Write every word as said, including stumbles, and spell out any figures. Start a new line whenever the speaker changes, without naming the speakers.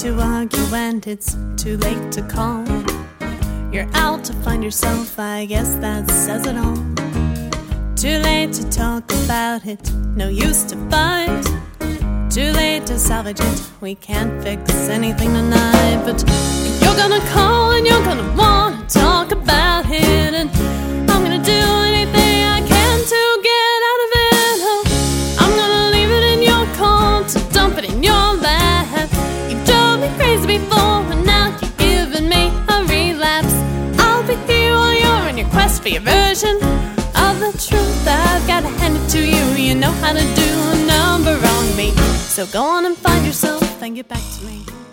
to argue and it's too late to call. You're out to find yourself, I guess that says it all. Too late to talk about it, no use to fight. Too late to salvage it, we can't fix anything tonight. But you're gonna call and you're gonna wanna talk about it, and I'm gonna do anything I can to get out of it. Oh, I'm gonna leave it in your court to dump it in your lap. You drove me crazy before and now you're giving me a relapse. I'll be here while you're on your quest for your version of the truth. I've gotta hand it to you, you know how to do a number on me. So go on and find yourself and get back to me.